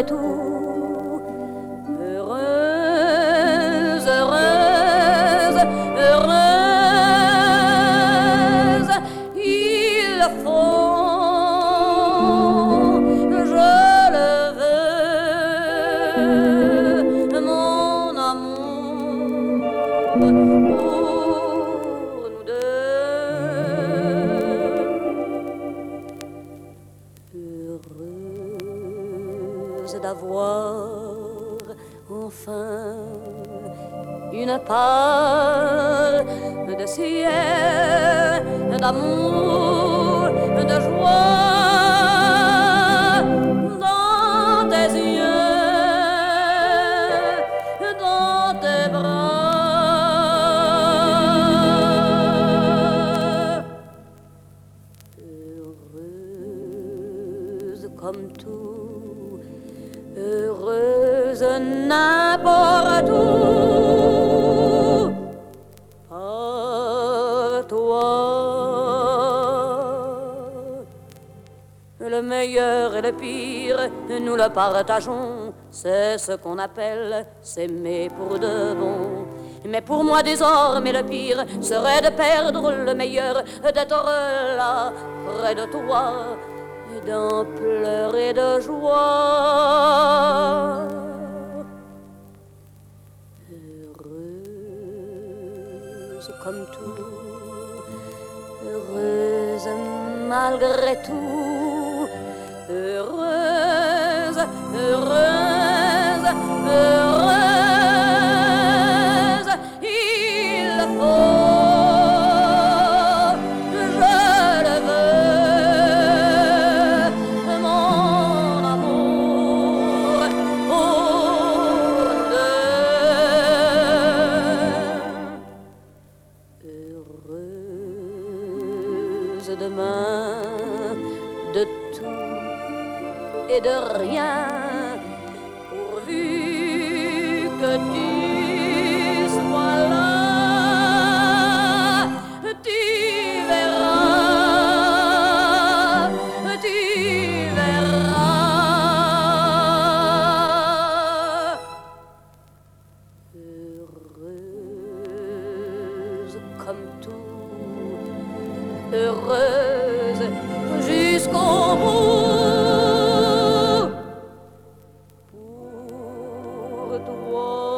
malgré tout. Heureuse, heureuse, heureuse, il faut, je le veux, mon amour, pour nous deux. Heureuse d'avoir enfin une part de ciel, d'amour, de joie dans tes yeux, dans tes bras. Heureuse comme tout, heureuse n'importe où, par toi. Le meilleur et le pire, nous le partageons, c'est ce qu'on appelle s'aimer pour de bon. Mais pour moi désormais le pire serait de perdre le meilleur, d'être là près de toi et d'en pleurer de joie. Heureuse comme tout, heureuse malgré tout, heureuse, heureuse, heureuse, il faut, je le veux, mon amour, pour deux. Heureuse demain de tout et de rien, pourvu que tu sois là. Tu verras, tu verras. Heureuse comme tout, heureuse jusqu'au bout, pour toi.